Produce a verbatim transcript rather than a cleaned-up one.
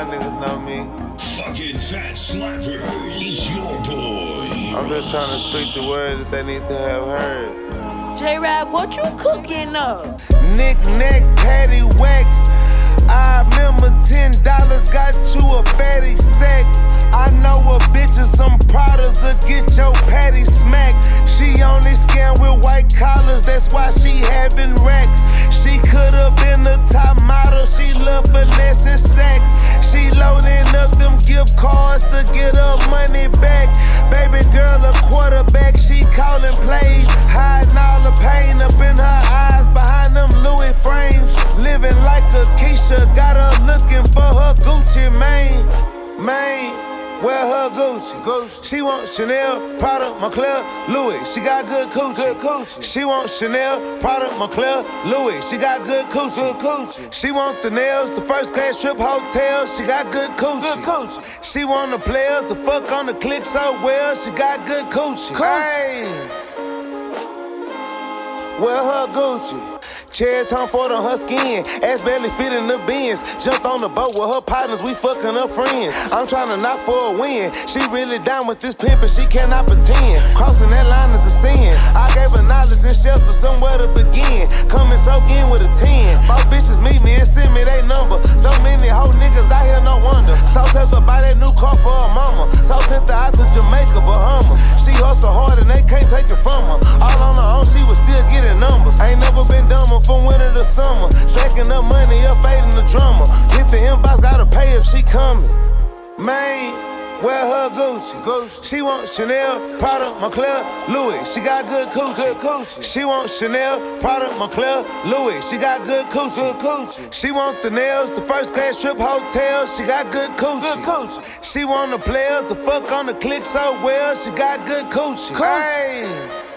niggas know me. Fucking fat slapper, it's your boy. I'm just trying to speak the word that they need to have heard. J-Rap, what you cooking up? Knick-knack, paddywhack. I remember ten dollars got you a fatty sack. I know a bitch and some products will get your patty smacked. She only scam with white collars, that's why she having racks. She could've been the top model, she love finesse and sex. She loading up them gift cards to get her money back. Baby girl a quarterback, she calling plays, hiding all the pain up in her eyes behind them Louis frames. Living like a Keisha, got her looking for her Gucci mane, mane. Wear her Gucci. Gucci. She want Chanel, Prada, Moncler, Louis. She got good coochie. Good coochie. She want Chanel, Prada, Moncler, Louis. She got good coochie. Good coochie. She want the nails, the first class trip hotel. She got good coochie. Good coochie. She want the players to fuck on the click so well. She got good coochie. Coochie. Hey. Wear her Gucci. Cherry Tom Ford on her skin, ass barely fit in the bins. Jumped on the boat with her partners, we fucking her friends. I'm tryna knock for a win. She really down with this pimp and she cannot pretend. Crossing that line is a sin. I gave her knowledge and shelter, somewhere to begin. Come and soak in with a ten. Both bitches meet me and send me they number. So many hoe niggas out here, no wonder. So tempted to buy that new car for her mama. So tempted out to Jamaica, Bahamas. She hustle hard and they can't take it from her. All on her own, she was still getting numbers. Ain't never been dumber from winter to summer. Stacking up money, up fading the drummer. Hit the inbox, gotta pay if she coming. Man, wear her Gucci. Gucci. She want Chanel, Prada, Moncler, Louis. She got good coochie. Good coochie. She want Chanel, Prada, Moncler, Louis. She got good coochie. Good coochie. She want the nails, the first class trip hotel. She got good coochie. Good coochie. She want the players to fuck on the click so well. She got good coochie. Coochie. Hey.